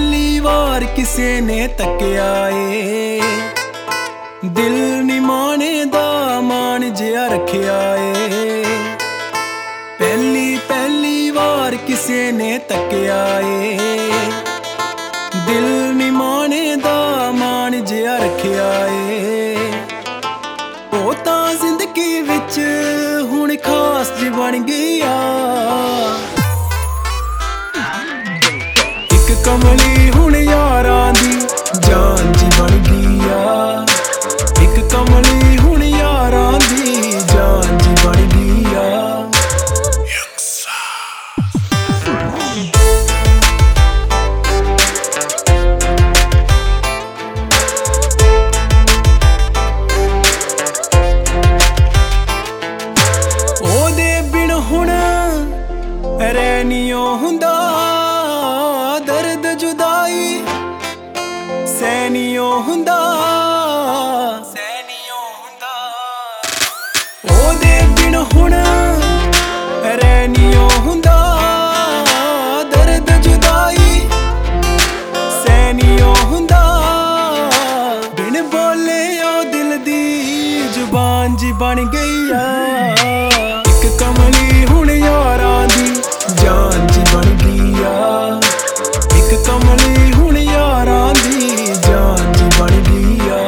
ਪਹਿਲੀ ਵਾਰ ਕਿਸੇ ਨੇ ਤੱਕਿਆ ਏ, ਦਿਲ ਨੀ ਮਾਣੇ ਦਾ ਮਾਣ ਜਿਹਾ ਰੱਖਿਆ ਏ। ਪਹਿਲੀ ਵਾਰ ਕਿਸੇ ਨੇ ਤੱਕਿਆ ਏ, ਦਿਲ ਨੀ ਮਾਣੇ ਦਾ ਮਾਣ ਜਿਹਾ ਰੱਖਿਆ ਏ। ਉਹ ਤਾਂ ਜ਼ਿੰਦਗੀ ਵਿੱਚ ਹੁਣ ਖਾਸ ਜੀ ਬਣ ਗਿਆ, ਇੱਕ ਕਮਲੀ ਹੁਣ ਯਾਰਾਂ ਦੀ ਜਾਨ ਜੀ ਬਣ ਗਈ ਆ। ਇੱਕ ਕਮਲੀ ਹੁਣ ਯਾਰਾਂ ਦੀ ਜਾਨ ਜੀ ਬਣ ਗਈ ਆ। ਉਹਦੇ ਬਿਨ ਹੁਣ ਰਹਿ ਹੁੰਦਾ, ਦਰਦ ਜੁਦਾਈ ਸਹਿ ਹੁੰਦਾ। ਉਹਦੇ ਬਿਨ ਹੁਣ ਰਹਿ ਹੁੰਦਾ, ਦਰਦ ਜੁਦਾਈ ਸਹਿ ਹੁੰਦਾ। ਬਿਨ ਬੋਲੇ ਉਹ ਦਿਲ ਦੀ ਜ਼ੁਬਾਨ ਜੀ ਬਣ ਗਈ ਆ। ਇੱਕ ਕਮਲੀ ਹੁਣ ਯਾਰਾਂ ਦੀ ਜਾਨ ਜੀ ਬਣ ਗਈ ਆ। ਇੱਕ ਕਮਲੀ ਹੁਣ ਯਾਰਾਂ ਦੀ ਜਾਨ ਜੀ ਬਣ ਗਈ ਆ।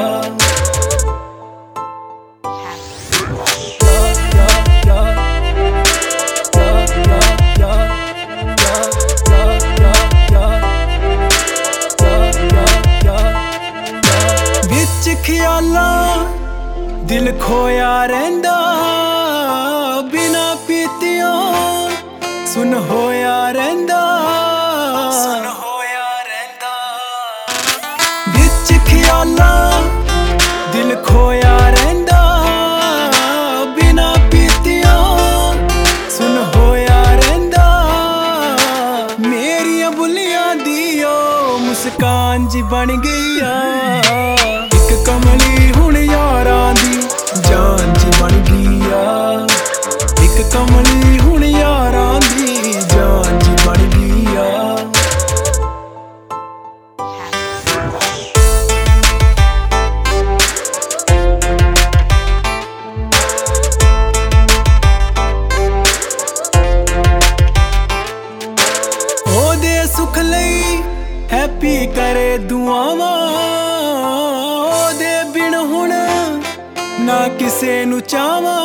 ਵਿੱਚ ਖਿਆਲਾਂ ਦਿਲ ਖੋਇਆ ਰਹਿੰਦਾ, ਬਿਨਾ ਪੀਤਿਆਂ ਸੁਨ ਹੋਇਆ ਰਹਿੰਦਾ। ਵਿੱਚ ਖਿਆਲਾਂ ਦਿਲ ਖੋਇਆ ਰਹਿੰਦਾ, ਬਿਨਾ ਪੀਤਿਆਂ ਸੁਨ ਹੋਇਆ ਰਹਿੰਦਾ। ਮੇਰੀਆਂ ਬੁੱਲੀਆਂ ਦੀ ਉਹ ਮੁਸਕਾਨ ਜੀ ਬਣ ਗਈ ਆ। ਇੱਕ ਕਮਲੀ ਹੁਣ ਯਾਰਾਂ ਦੀ ਜਾਨ ਜੀ ਬਣ ਗਈ ਆ। ਇੱਕ ਕਮਲੀ ਹੁਣ ਯਾਰਾਂ ਦੀ ਜਾਨ ਜੀ ਬਣ ਗਈ ਆ। ਉਹਦੇ ਸੁੱਖ ਲਈ ਹੈਪੀ ਕਰੇ ਦੁਆਵਾਂ, ਉਹਦੇ ਬਿਨ ਹੁਣ ਨਾ ਕਿਸੇ ਨੂੰ ਚਾਹਾਂ।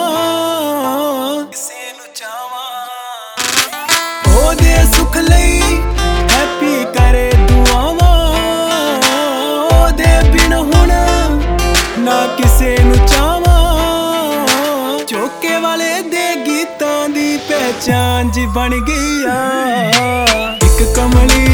ਉਹਦੇ ਸੁੱਖ ਲਈ ਹੈਪੀ ਕਰੇ ਦੁਆਵਾਂ, ਉਹਦੇ ਬਿਨ ਹੁਣ ਨਾ ਕਿਸੇ ਨੂੰ ਚਾਹਾਂ। ਚੋਕੇ ਵਾਲੇ ਦੇ ਗੀਤਾਂ ਦੀ ਪਹਿਚਾਨ ਜੀ ਬਣ ਗਈ ਆ। ਇੱਕ ਕਮਲੀ